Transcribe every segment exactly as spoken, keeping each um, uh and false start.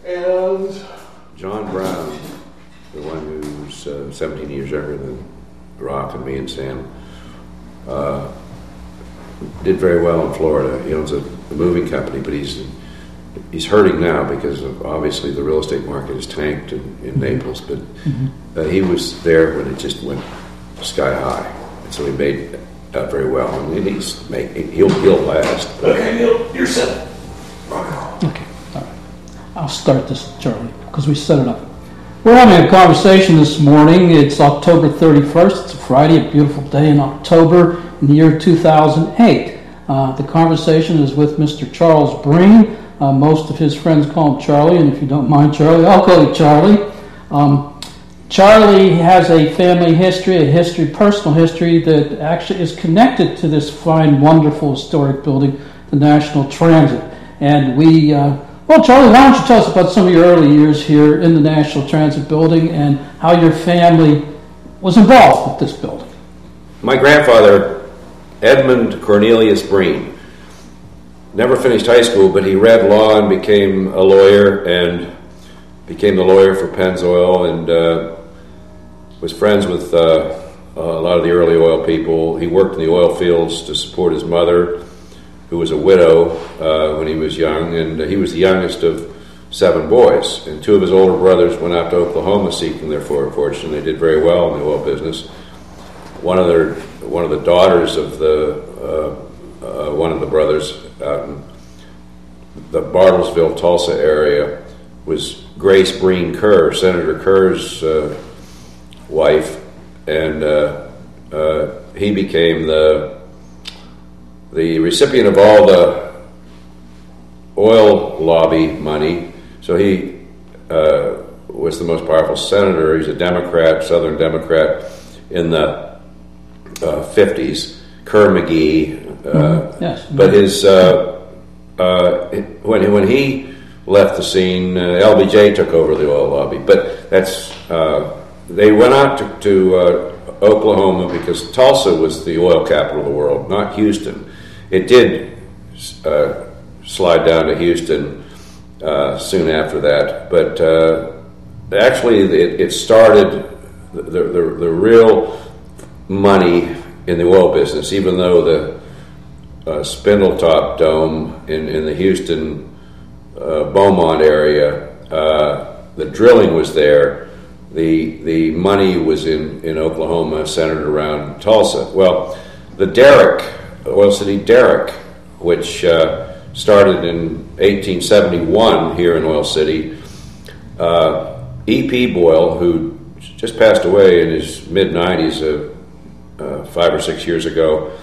And John Brown, the one who's uh, seventeen years younger than Rock and me and Sam, uh, did very well in Florida. He owns a, a moving company, but he's he's hurting now because of, obviously the real estate market has tanked in, in Naples. But mm-hmm. uh, he was there when it just went sky high, and so he made out very well. And he's make, he'll he'll last. Okay, Neil, you're set. Okay, all right. I'll start this, Charlie, because we set it up. We're having a conversation this morning. It's October thirty-first. It's a Friday, a beautiful day in October in the year two thousand eight. Uh, the conversation is with Mister Charles Breen. Uh, most of his friends call him Charlie, and if you don't mind, Charlie, I'll call you Charlie. Um, Charlie has a family history, a history, personal history that actually is connected to this fine, wonderful, historic building, the National Transit. And we, uh, well, Charlie, why don't you tell us about some of your early years here in the National Transit building and how your family was involved with this building? My grandfather, Edmund Cornelius Breen, never finished high school, but he read law and became a lawyer and became the lawyer for Pennzoil and uh, was friends with uh, a lot of the early oil people. He worked in the oil fields to support his mother, who was a widow uh, when he was young, and he was the youngest of seven boys. And two of his older brothers went out to Oklahoma seeking their fortune. They did very well in the oil business. One of their, one of the daughters of the uh, uh, one of the brothers out in the Bartlesville, Tulsa area was Grace Breen Kerr, Senator Kerr's uh, wife, and uh, uh, he became the the recipient of all the oil lobby money. So he uh, was the most powerful senator. He's a Democrat, Southern Democrat in the uh, fifties. Kerr McGee, uh, mm-hmm. yes. But his uh, uh, when when he left the scene, uh, L B J took over the oil lobby. But that's uh, they went out to, to uh, Oklahoma because Tulsa was the oil capital of the world, not Houston. It did uh, slide down to Houston uh, soon after that, but uh, actually it, it started the, the the real money in the oil business. Even though the uh, Spindletop Dome in, in the Houston uh, Beaumont area, uh, the drilling was there. The the money was in, in Oklahoma, centered around Tulsa. Well, the Derrick, Oil City Derrick, which uh, started in eighteen seventy-one here in Oil City, uh, E P. Boyle, who just passed away in his mid-nineties, uh, uh, five or six years ago,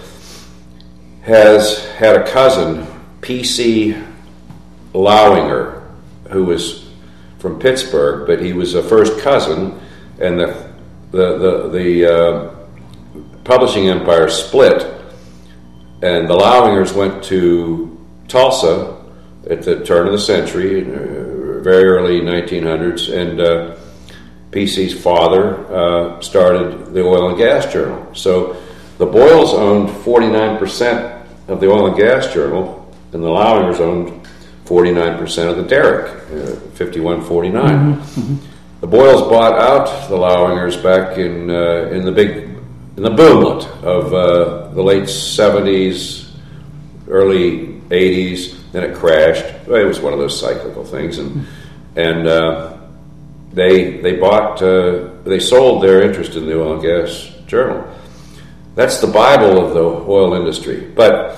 has had a cousin, P C. Lowinger, who was from Pittsburgh, but he was a first cousin, and the the the, the uh, publishing empire split, and the Lowingers went to Tulsa at the turn of the century, uh, very early nineteen hundreds, and uh, P C's father uh, started the Oil and Gas Journal. So the Boyles owned forty-nine percent of the Oil and Gas Journal, and the Lowingers owned forty-nine percent of the Derrick, uh, fifty-one forty-nine. Mm-hmm. Mm-hmm. The Boyles bought out the Lowingers back in uh, in the big in the boomlet of uh, the late seventies, early eighties. Then it crashed. Well, it was one of those cyclical things, and mm-hmm. and uh, they they bought uh, they sold their interest in the Oil and Gas Journal. That's the Bible of the oil industry. But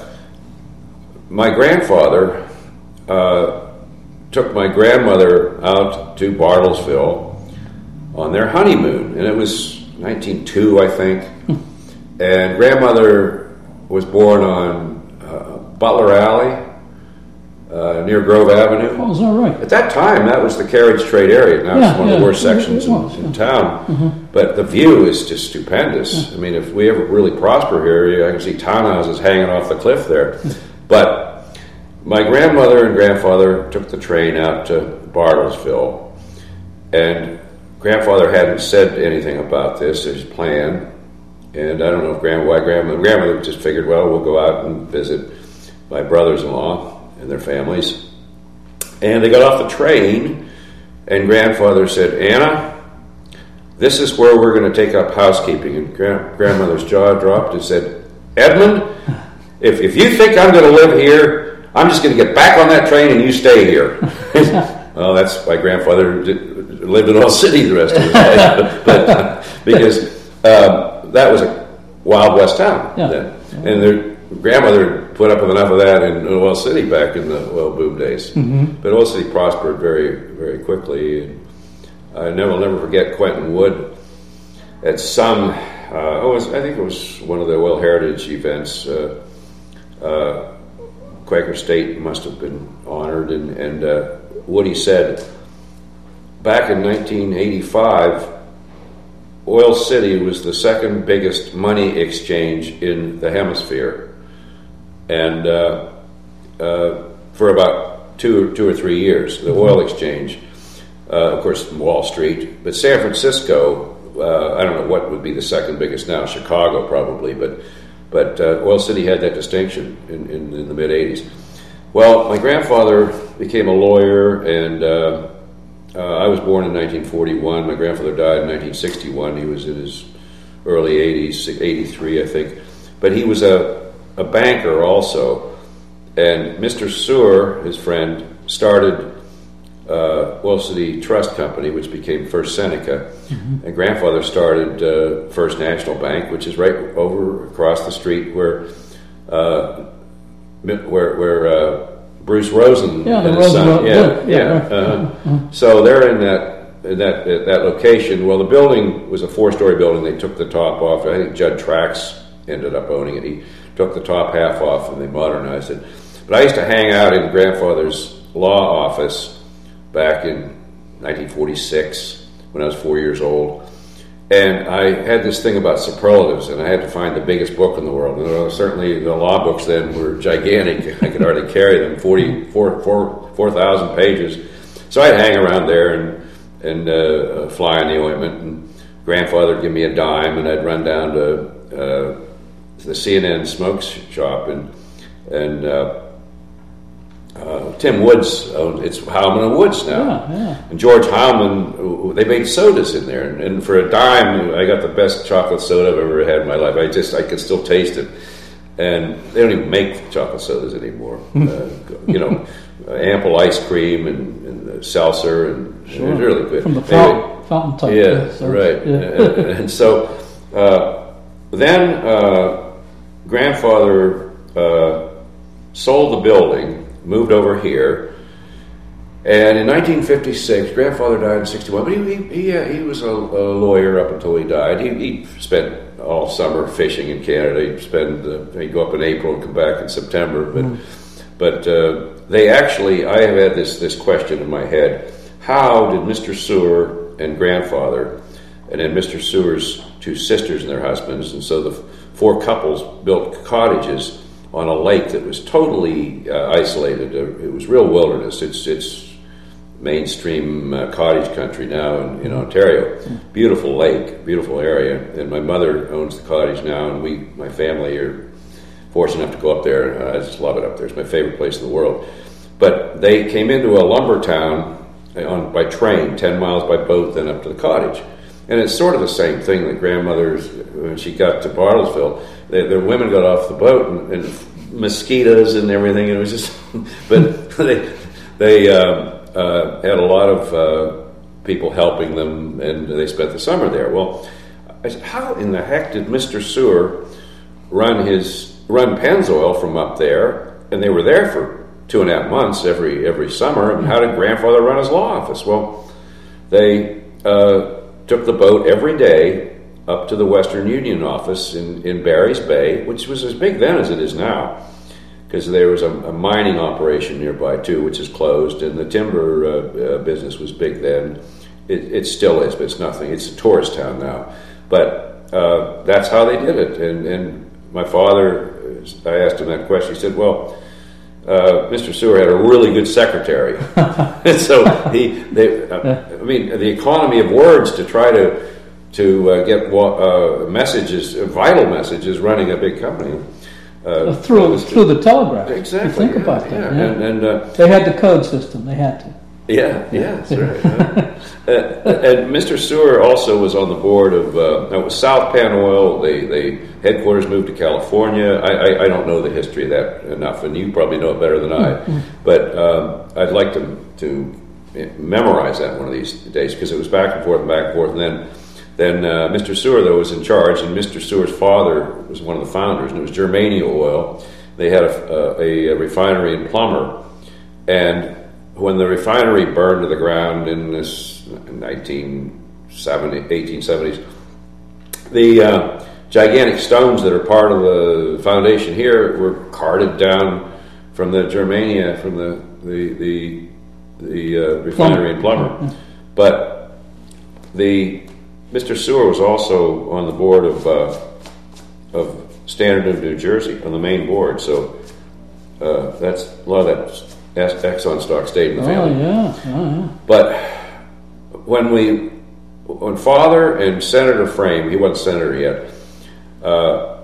my grandfather Uh, took my grandmother out to Bartlesville on their honeymoon, and it was nineteen oh two, I think. And grandmother was born on uh, Butler Alley uh, near Grove Avenue. Oh, is that right? At that time, that was the carriage trade area. Now yeah, it's one yeah, of the worst it, sections it was, in, in yeah. town. Mm-hmm. But the view is just stupendous. Yeah. I mean, if we ever really prosper here, I can see townhouses hanging off the cliff there. But my grandmother and grandfather took the train out to Bartlesville, and grandfather hadn't said anything about this, his plan, and I don't know if grand, why grandmother, grandmother just figured, well, we'll go out and visit my brothers-in-law and their families. And they got off the train, and grandfather said, "Anna, this is where we're going to take up housekeeping." And gra- grandmother's jaw dropped and said, "Edmund, if, if you think I'm going to live here, I'm just going to get back on that train and you stay here." Well, that's why grandfather did, lived in Oil City the rest of his life, but, uh, because um, that was a Wild West town yeah. then. Yeah. And their grandmother put up with enough of that in Oil City back in the oil boom days. Mm-hmm. But Oil City prospered very, very quickly. And I never, will never forget Quentin Wood at some, uh, it was, I think it was one of the Oil Heritage events. Uh, uh, Quaker State must have been honored, and, and uh, Woody said, back in nineteen eighty-five, Oil City was the second biggest money exchange in the hemisphere, and uh, uh, for about two, two or three years, the oil exchange, uh, of course, Wall Street, but San Francisco, uh, I don't know what would be the second biggest now, Chicago probably, but but uh, Oil City had that distinction in, in, in the mid-eighties. Well, my grandfather became a lawyer, and uh, uh, I was born in nineteen forty-one. My grandfather died in nineteen sixty-one. He was in his early eighties, eighty-three, I think. But he was a, a banker also. And Mister Seward, his friend, started uh, Oil City Trust Company, which became First Seneca. Mm-hmm. And grandfather started uh, First National Bank, which is right over across the street where uh, where, where uh, Bruce Rosen yeah, and his son. Rosen, yeah, yeah. yeah. yeah. Uh, Mm-hmm. So they're in that in that at that location. Well, the building was a four-story building. They took the top off. I think Judd Trax ended up owning it. He took the top half off and they modernized it. But I used to hang out in grandfather's law office back in nineteen forty-six when I was four years old. And I had this thing about superlatives, and I had to find the biggest book in the world. And uh, certainly the law books then were gigantic. I could hardly carry them, forty, four thousand pages. So I'd hang around there and, and uh, fly in the ointment. And grandfather would give me a dime, and I'd run down to uh, the C N N smoke shop. And, and uh, uh, Tim Woods, owned, it's Heilman and Woods now. Yeah, yeah. And George Heilman, they made sodas in there, and, and for a dime, I got the best chocolate soda I've ever had in my life. I just, I could still taste it. And they don't even make chocolate sodas anymore. uh, you know, uh, ample ice cream and, and uh, seltzer, and sure. It was really good. From the anyway, fountain, fountain type. Yeah, so right. Yeah. and, and so uh, then uh, grandfather uh, sold the building, moved over here, and in nineteen fifty-six, grandfather died in sixty-one, but he he, he, uh, he was a, a lawyer up until he died. He, he spent all summer fishing in Canada. He'd spend uh, he'd go up in April and come back in September. But mm. but uh, they actually, I have had this this question in my head: how did Mister Seward and grandfather, and then Mister Seward's two sisters and their husbands, and so the four couples built cottages on a lake that was totally uh, isolated. Uh, it was real wilderness. It's it's mainstream uh, cottage country now in, in Ontario. Beautiful lake, beautiful area. And my mother owns the cottage now, and we, my family, are fortunate enough to go up there. Uh, I just love it up there. It's my favorite place in the world. But they came into a lumber town on by train, ten miles by boat, then up to the cottage. And it's sort of the same thing that grandmother's, when she got to Bartlesville, they, their women got off the boat and, and mosquitoes and everything. And it was just, but they they um, uh, had a lot of uh, people helping them, and they spent the summer there. Well, I said, how in the heck did Mister Seward run his run Pennzoil from up there? And they were there for two and a half months every every summer. And how did grandfather run his law office? Well, they uh, took the boat every day up to the Western Union office in, in Barry's Bay, which was as big then as it is now, because there was a, a mining operation nearby too, which is closed, and the timber uh, uh, business was big then. It, it still is, but it's nothing. It's a tourist town now. But uh, that's how they did it. And, and my father, I asked him that question. He said, well, uh, Mister Seward had a really good secretary. And so he, they, uh, I mean, the economy of words to try to to uh, get uh, messages, uh, vital messages, running a big company. Uh, through through the telegraph. Exactly. You think yeah, about that. Yeah. Yeah. And, and uh, they had the code system. They had to. Yeah, yeah, that's right. uh, and Mister Sewer also was on the board of uh, no, it was South Pan Oil. They, they headquarters moved to California. I, I, I don't know the history of that enough, and you probably know it better than I. Mm-hmm. But um, I'd like to to memorize that one of these days because it was back and forth and back and forth. And then then uh, Mister Sewer though was in charge, and Mister Sewer's father was one of the founders, and it was Germania Oil. They had a, a, a refinery in Plummer, and when the refinery burned to the ground in this nineteen seventy, eighteen seventies, the uh, gigantic stones that are part of the foundation here were carted down from the Germania, from the the the, the uh, refinery in Plummer. But the Mister Sewer was also on the board of uh, of Standard of New Jersey, on the main board. So uh, that's a lot of that. Exxon stock stayed in the family. Oh yeah, oh, yeah. But when we, when Father and Senator Frame, he wasn't senator yet. Uh,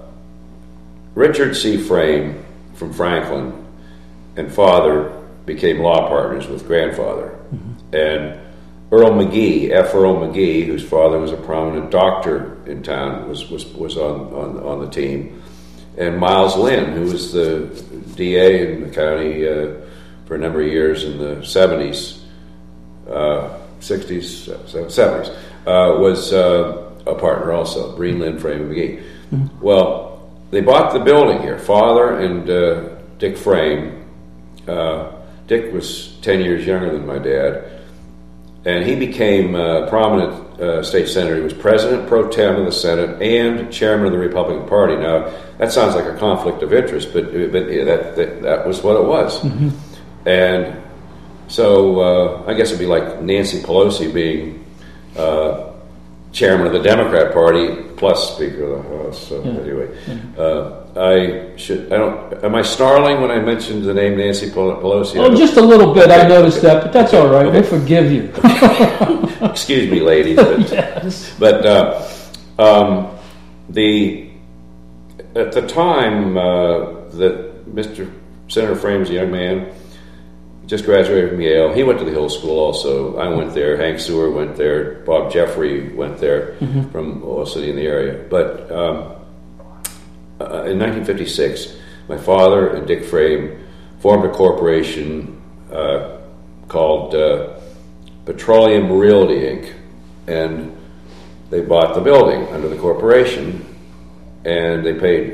Richard C. Frame from Franklin and Father became law partners with Grandfather, mm-hmm. and Earl McGee, F. Earl McGee, whose father was a prominent doctor in town, was was was on on, on the team, and Miles Lynn, who was the D A in the county. Uh, for a number of years in the seventies, uh, sixties, seventies, uh, was uh, a partner also, Breen, Lynn, Frame, and McGee. Mm-hmm. Well, they bought the building here, Father and uh, Dick Frame. Uh, Dick was ten years younger than my dad, and he became a prominent uh, state senator. He was president pro tem of the Senate and chairman of the Republican Party. Now, that sounds like a conflict of interest, but, but yeah, that, that, that was what it was. Mm-hmm. And so uh, I guess it'd be like Nancy Pelosi being uh, chairman of the Democrat Party plus Speaker of the House. So yeah. Anyway, yeah. Uh, I should. I don't. Am I snarling when I mentioned the name Nancy Pelosi? Oh, just a little bit. Okay. I noticed Okay. that, but that's all right. Okay. We'll forgive you. Excuse me, ladies. But, yes. but uh, um, the at the time uh, that Mister Senator Frame was a young man. Just graduated from Yale. He went to the Hill School also. I went there. Hank Sewer went there. Bob Jeffrey went there mm-hmm. from Oil City in the area. But um, uh, in nineteen fifty-six, my father and Dick Frame formed a corporation uh, called uh, Petroleum Realty, Incorporated. And they bought the building under the corporation, and they paid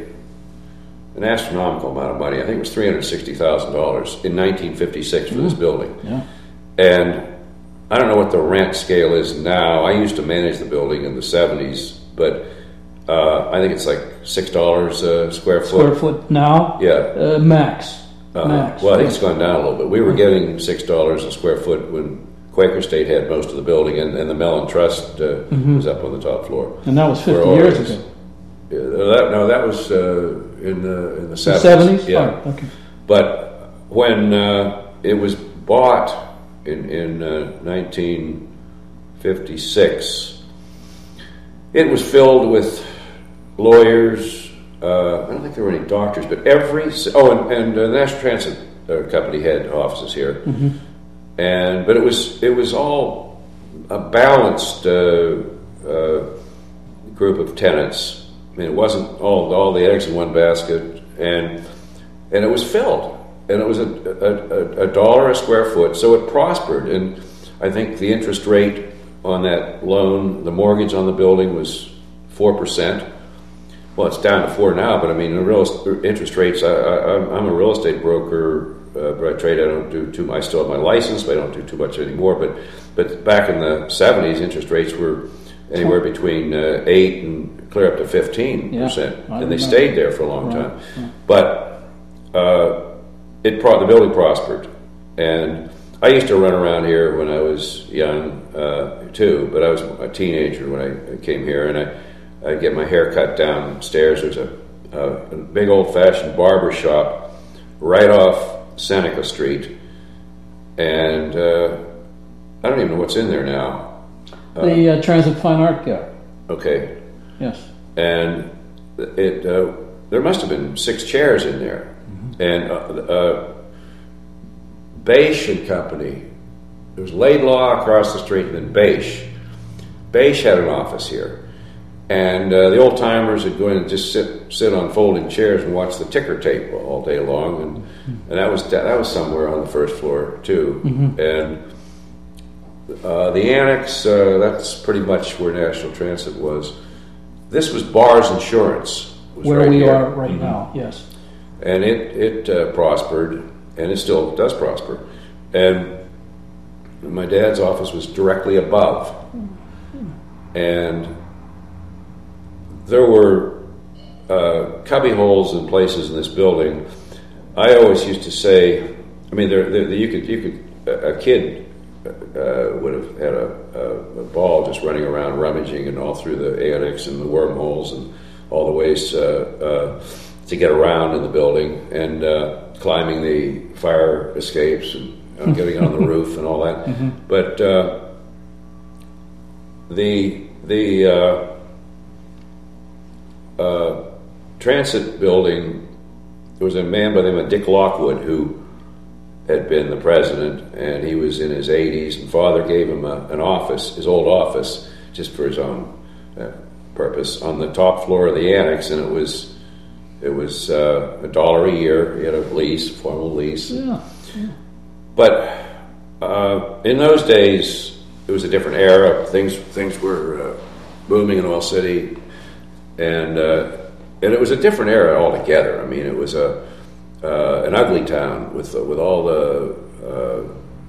an astronomical amount of money. I think it was three hundred sixty thousand dollars in nineteen fifty-six for mm. this building. Yeah. And I don't know what the rent scale is now. I used to manage the building in the seventies, but uh, I think it's like six dollars a square foot. Square foot now? Yeah. Uh, max. Uh, max. Well, I think it's gone down a little bit. We were getting six dollars a square foot when Quaker State had most of the building, and, and the Mellon Trust uh, mm-hmm. was up on the top floor. And that was fifty years ago. Yeah, that, no, that was uh, in the in the seventies. seventies? Yeah. Oh, okay. But when uh, it was bought in in uh, nineteen fifty-six, it was filled with lawyers. Uh, I don't think there were any doctors, but every oh, and, and uh, the National Transit uh, Company had offices here, mm-hmm. and but it was it was all a balanced uh, uh, group of tenants. I mean, it wasn't all all the eggs in one basket, and and it was filled, and it was a, a, a dollar a square foot, so it prospered. And I think the interest rate on that loan, the mortgage on the building was four percent. Well, it's down to four now, but I mean, the real interest rates. I, I, I'm a real estate broker uh, by trade. I don't do too. I still have my license, but I don't do too much anymore. But but back in the seventies, interest rates were anywhere between uh, eight and clear up to fifteen yeah, percent, and they stayed there for a long right, time. Right. But uh, it pro- the building prospered, and I used to run around here when I was young uh, too. But I was a teenager when I came here, and I I'd get my hair cut downstairs. There's a, a, a big old-fashioned barber shop right off Seneca Street, and uh, I don't even know what's in there now. The uh, Transit Fine Art Gallery. Okay. Yes. And it uh, there must have been six chairs in there, mm-hmm. and uh, uh, Beisch and Company there was Laidlaw across the street, and then Beish. Beish had an office here. And uh, the old timers would go in and just sit sit on folding chairs and watch the ticker tape all day long, and, and that was that was somewhere on the first floor too. Mm-hmm. And uh, the annex, uh, that's pretty much where National Transit was. This was Bars Insurance, was where right we here. are right Mm-hmm. now. Yes, and it it uh, prospered, and it still does prosper. And my dad's office was directly above, and there were uh, cubby holes in places in this building. I always used to say, I mean, there, there, you could, you could, a kid uh, would have had a, a, a ball just running around rummaging and all through the annex and the wormholes and all the ways uh, uh, to get around in the building, and uh, climbing the fire escapes and uh, getting on the roof and all that. Mm-hmm. But uh, the the uh, Uh, transit building, there was a man by the name of Dick Lockwood who had been the president, and he was in his eighties, and Father gave him a, an office, his old office, just for his own uh, purpose, on the top floor of the annex, and it was it was uh, a dollar a year. He had a lease, a formal lease. Yeah. Yeah. But uh, in those days, it was a different era. Things things were uh, booming in Oil City. And uh, and it was a different era altogether. I mean, it was a uh, an ugly town with uh, with all the uh,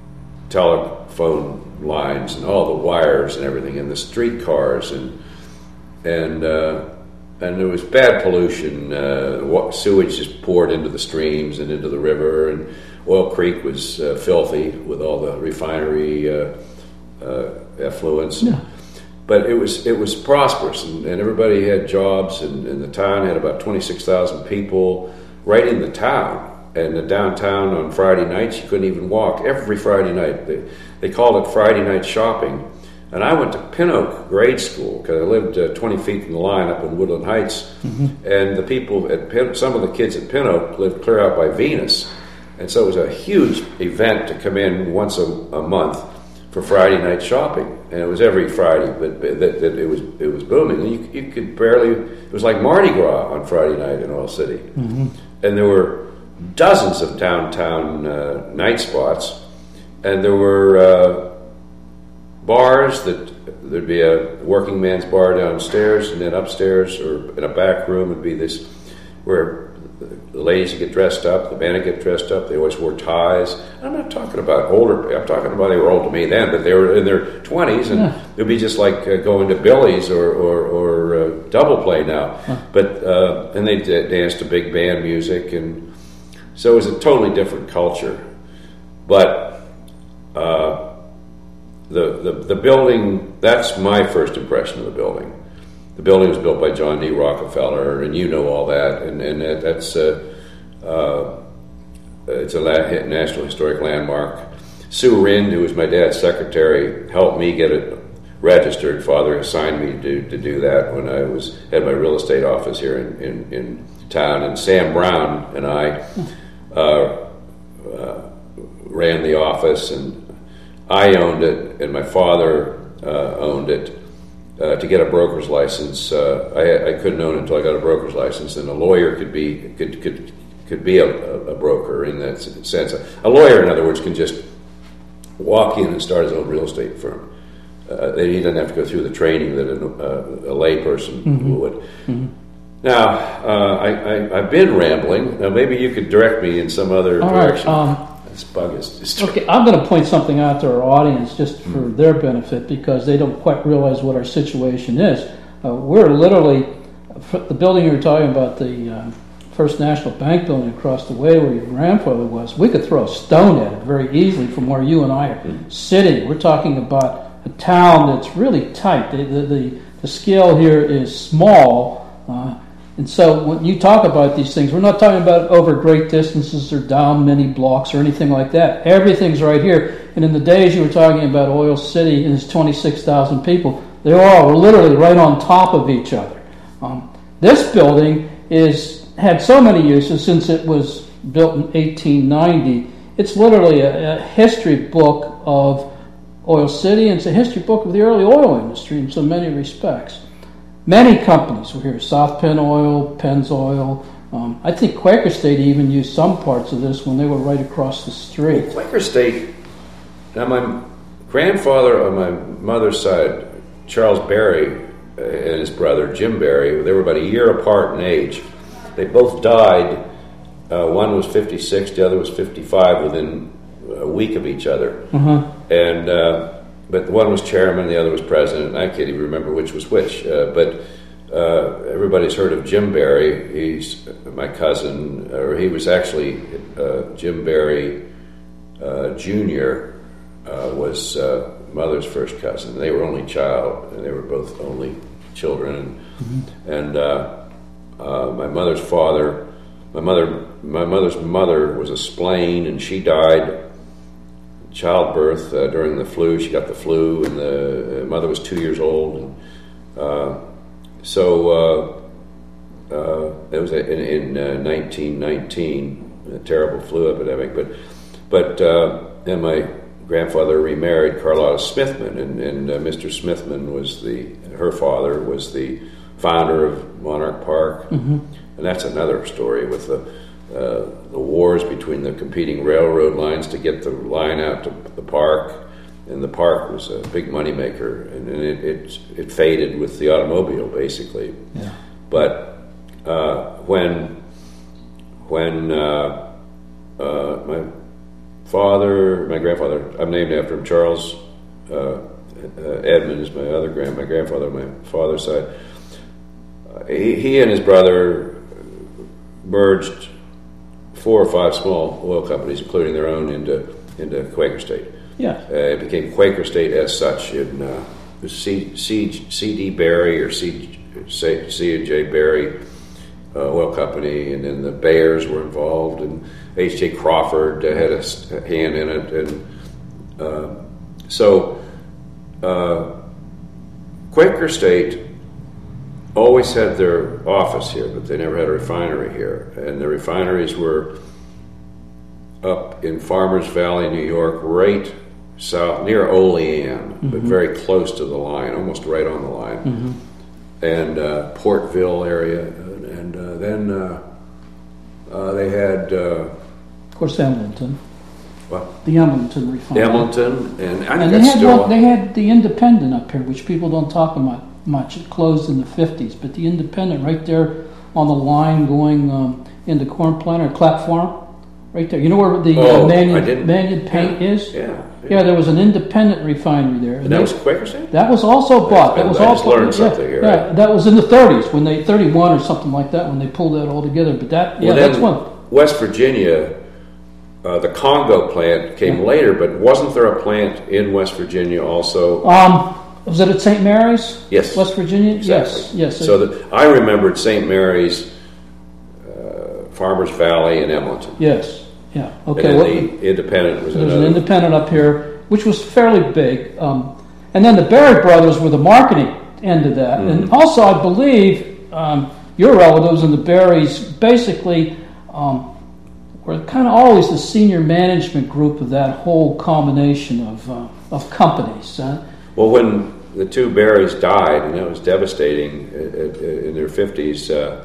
telephone lines and all the wires and everything, and the streetcars, and and uh, and there was bad pollution. Uh, sewage just poured into the streams and into the river, and Oil Creek was uh, filthy with all the refinery uh, uh, effluents. Yeah. But it was it was prosperous, and, and everybody had jobs, and, and the town had about twenty-six thousand people right in the town. And the downtown on Friday nights, you couldn't even walk. Every Friday night, they, they called it Friday night shopping. And I went to Pin Oak grade school, because I lived uh, twenty feet from the line up in Woodland Heights. Mm-hmm. And the people at Pin, some of the kids at Pin Oak lived clear out by Venus. And so it was a huge event to come in once a, a month for Friday night shopping, and it was every Friday, but, but that, that it was it was booming. You, you could barely. It was like Mardi Gras on Friday night in Oil City, mm-hmm. and there were dozens of downtown uh, night spots, and there were uh, bars that there'd be a working man's bar downstairs, and then upstairs or in a back room would be this where the ladies would get dressed up, the men would get dressed up. They always wore ties. I'm not talking about older. I'm talking about they were old to me then, but they were in their twenties, and yeah. It'd be just like uh, going to Billy's or or, or uh, Double Play now. Huh. But uh, and they d- danced to big band music, and so it was a totally different culture. But uh, the, the the building, that's my first impression of the building. The building was built by John D. Rockefeller, and you know all that, and, and that, that's uh, uh, it's a la- National Historic Landmark. Sue Rind, who was my dad's secretary, helped me get it registered. Father assigned me to do, to do that when I was had my real estate office here in, in, in town, and Sam Brown and I uh, uh, ran the office, and I owned it, and my father uh, owned it. Uh, to get a broker's license, uh, I, I couldn't own it until I got a broker's license, and a lawyer could be could could could be a, a broker in that sense. A lawyer, in other words, can just walk in and start his own real estate firm. Uh, he doesn't have to go through the training that a, a, a lay person mm-hmm. would. Mm-hmm. Now, uh, I, I, I've been rambling. Now, maybe you could direct me in some other All direction. Right, um, this bug is just okay, I'm going to point something out to our audience just for mm-hmm. their benefit, because they don't quite realize what our situation is. Uh, we're literally, the building you were talking about, the uh, First National Bank building across the way where your grandfather was, we could throw a stone at it very easily from where you and I are mm-hmm. sitting. We're talking about a town that's really tight. The, the, the, the scale here is small. Uh, And so when you talk about these things, we're not talking about over great distances or down many blocks or anything like that. Everything's right here. And in the days you were talking about Oil City and its twenty-six thousand people, they were all literally right on top of each other. Um, this building is had so many uses since it was built in eighteen ninety. It's literally a, a history book of Oil City, and it's a history book of the early oil industry in so many respects. Many companies were here, South Penn Oil, Pennzoil. Um, I think Quaker State even used some parts of this when they were right across the street. Well, Quaker State, now my grandfather on my mother's side, Charles Berry, uh, and his brother Jim Berry, they were about a year apart in age. They both died. Uh, one was fifty-six, the other was fifty-five, within a week of each other. Uh-huh. And uh, but one was chairman, the other was president. I can't even remember which was which. Uh, but uh, everybody's heard of Jim Berry. He's my cousin, or he was actually uh, Jim Berry uh, Junior Uh, was uh, mother's first cousin. They were only child, and they were both only children. And, mm-hmm. and uh, uh, my mother's father, my mother, my mother's mother was a splain, and she died childbirth uh, during the flu. She got the flu, and the uh, mother was two years old. And uh, so uh, uh, it was in, in uh, nineteen nineteen, a terrible flu epidemic. But but uh, then my grandfather remarried Carlotta Smithman, and, and uh, Mister Smithman was the, her father was the founder of Monarch Park, mm-hmm. and that's another story with the uh, the wars between the competing railroad lines to get the line out to the park, and the park was a big moneymaker, and, and it, it it faded with the automobile basically. Yeah. But uh, when when uh, uh, my father, my grandfather, I'm named after him, Charles uh, uh, Edmund is my other grand, my grandfather on my father's side. Uh, he, he and his brother merged four or five small oil companies, including their own, into into Quaker State. Yeah, uh, it became Quaker State as such in uh, C, C, C D Berry or C, C, C and J Berry uh, Oil Company, and then the Bayers were involved, and H J Crawford uh, had a hand in it, and uh, so uh, Quaker State always had their office here, but they never had a refinery here, and the refineries were up in Farmers Valley, New York, right south near Olean, mm-hmm. but very close to the line, almost right on the line, mm-hmm. and uh, Portville area, and, and uh, then uh, uh, they had. Uh, Of course, Embleton. What? The Embleton refinery. Embleton, and I think and they that's had still. one, they had the Independent up here, which people don't talk about much. It closed in the fifties, but the Independent right there on the line going um, into Corn Planter, Clap Farm, right there. You know where the oh, uh, Manion, Manion Paint yeah. is? Yeah, yeah. Yeah, there was an Independent refinery there. And, and that they, was Quaker State? That was also bought. That was I also just learned yeah, something here. Yeah, Right? that was in the thirties, when they thirty-one or something like that, when they pulled that all together. But that, yeah, well, that's one. West Virginia. Uh, the Congo plant came yeah. later, but wasn't there a plant in West Virginia also? Um, was it at Saint Mary's? Yes. West Virginia? Exactly. Yes. Yes. So the, I remembered Saint Mary's, uh, Farmers Valley, and Embleton. Yes. Yeah. Okay. And well, the Independent was there was another. an Independent up here, which was fairly big. Um, and then the Berry brothers were the marketing end of that. Mm-hmm. And also, I believe um, your relatives and the Berries basically um, were kind of always the senior management group of that whole combination of uh, of companies. Uh, well, when the two Berries died, and that was devastating in their fifties, uh,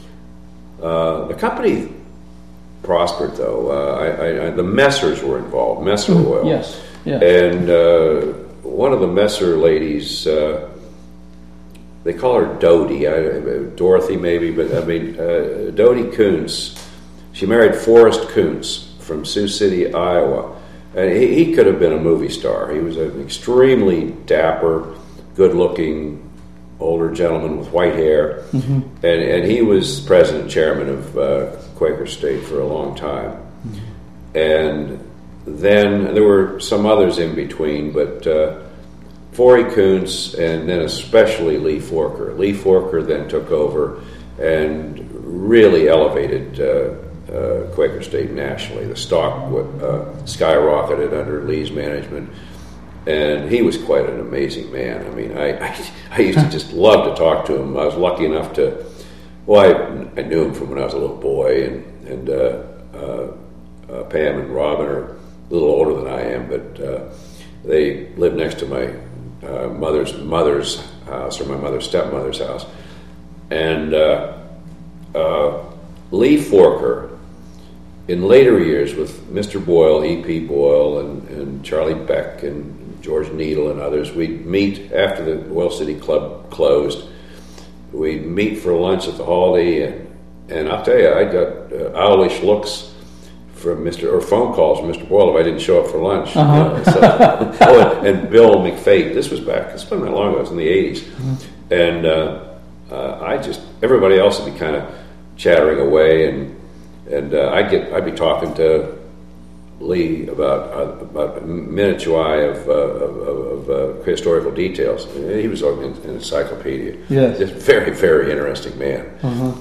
uh, the company prospered, though. Uh, I, I, the Messers were involved, Messer mm-hmm. Oil. Yes, yes. And uh, one of the Messer ladies, uh, they call her Dodie, I, Dorothy maybe, but I mean, uh, Dodie Kuntz. She married Forrest Kuntz from Sioux City, Iowa. And he, he could have been a movie star. He was an extremely dapper, good-looking older gentleman with white hair. Mm-hmm. And, and he was president and chairman of uh, Quaker State for a long time. Mm-hmm. And then there were some others in between, but uh, Forrie Kuntz and then especially Lee Forker. Lee Forker then took over and really elevated uh, Uh, Quaker State nationally. The stock uh, skyrocketed under Lee's management, and he was quite an amazing man. I mean, I, I, I used to just love to talk to him. I was lucky enough to, well, I, I knew him from when I was a little boy, and, and uh, uh, uh, Pam and Robin are a little older than I am, but uh, they lived next to my uh, mother's mother's house, or my mother's stepmother's house. And uh, uh, Lee Forker, in later years with Mister Boyle, E P Boyle, and, and Charlie Beck, and George Needle, and others, we'd meet after the Oil City Club closed. We'd meet for lunch at the Holiday, and, and I'll tell you, I got uh, owlish looks from Mister or phone calls from Mister Boyle if I didn't show up for lunch. Uh-huh. Uh, so, oh, and, and Bill McFate. This was back. It's been that long ago. It was in the eighties, mm-hmm. and uh, uh, I just everybody else would be kind of chattering away, and and uh, I'd get I'd be talking to Lee about uh, about minutiae of, uh, of, of uh, historical details. He was an, an encyclopedia. Yes, just very very interesting man. Uh-huh.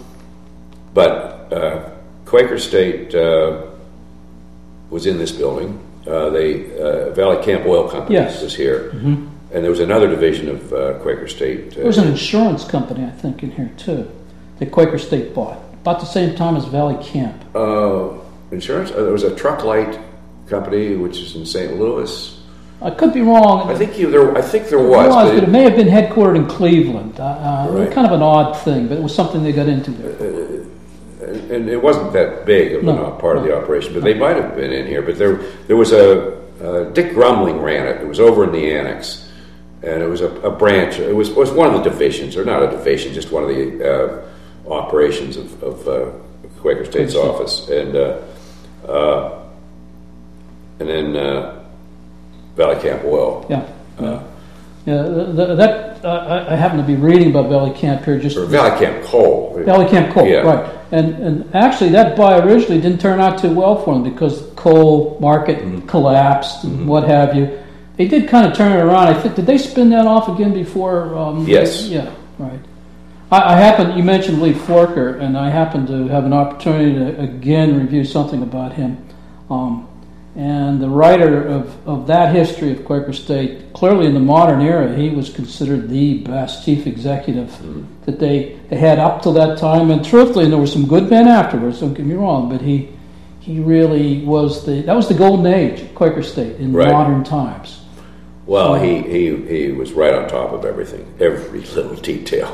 But uh, Quaker State uh, was in this building. Uh, they uh, Valley Camp Oil Company yes. was here, mm-hmm. and there was another division of uh, Quaker State. Uh, there was an insurance company, I think, in here too, that Quaker State bought about the same time as Valley Camp. Uh, insurance. Uh, there was a truck light company which is in Saint Louis. I could be wrong. I think you there. I think there It was, was, but but it, it may have been headquartered in Cleveland. Uh, uh, Right. Kind of an odd thing, but it was something they got into there. uh, and it wasn't that big of No, a part of no. the operation, but they might have been in here. But there, there was a uh, Dick Grumling ran it. It was over in the annex, and it was a, a branch. It was it was one of the divisions, or not a division, just one of the uh, operations of, of uh, Quaker State's Quaker State. office, and uh, uh, and then uh, Valley Camp Oil. Yeah, yeah. yeah the, the, that uh, I, I happen to be reading about Valley Camp here. Just Or Valley Camp Coal. Valley Camp Coal, Yeah. right? And and actually, that buy originally didn't turn out too well for them because the coal market Mm-hmm. collapsed and Mm-hmm. what have you. They did kind of turn it around. I think did they spin that off again before? Um, Yes. Yeah. Right. I, I happen. You mentioned Lee Forker, and I happened to have an opportunity to again review something about him. Um, and the writer of, of that history of Quaker State, clearly in the modern era, he was considered the best chief executive Mm-hmm. that they, they had up till that time. And truthfully, and there were some good men afterwards, don't get me wrong, but he he really was the, that was the golden age of Quaker State in Right. modern times. Well, So- he, he, he was right on top of everything, every little detail.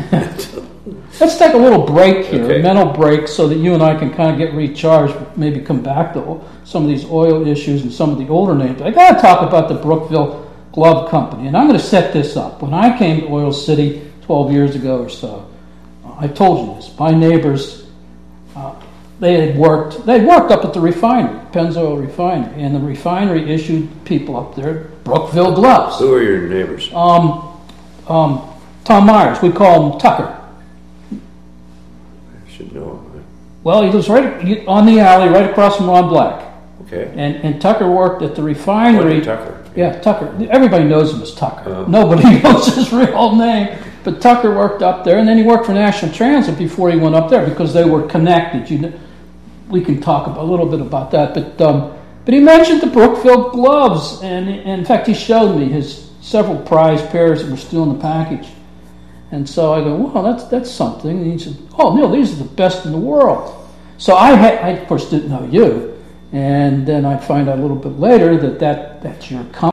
Let's take a little break here, Okay. a mental break, so that you and I can kind of get recharged, maybe come back to some of these oil issues and some of the older names. I got to talk about the Brookville Glove Company, and I'm going to set this up. When I came to Oil City twelve years ago or so, uh, I told you this. My neighbors, uh, they had worked. They worked up at the refinery, Pennzoil Refinery, and the refinery issued people up there Brookville gloves. Who are your neighbors? Um, um, Tom Myers, we call him Tucker. I should know him. Well, he was right on the alley, right across from Ron Black. Okay. And and Tucker worked at the refinery. Gordon Tucker. Yeah, Tucker. Everybody knows him as Tucker. Uh-huh. Nobody knows his real name. But Tucker worked up there, and then he worked for National Transit before he went up there because they were connected. You know, we can talk about, a little bit about that. But um, but he mentioned the Brookville gloves, and, and in fact, he showed me his several prized pairs that were still in the package. And so I go, well, that's that's something. And he said, oh, Neil, these are the best in the world. So I, had, I of course, didn't know you. And then I find out a little bit later that, that that's your company.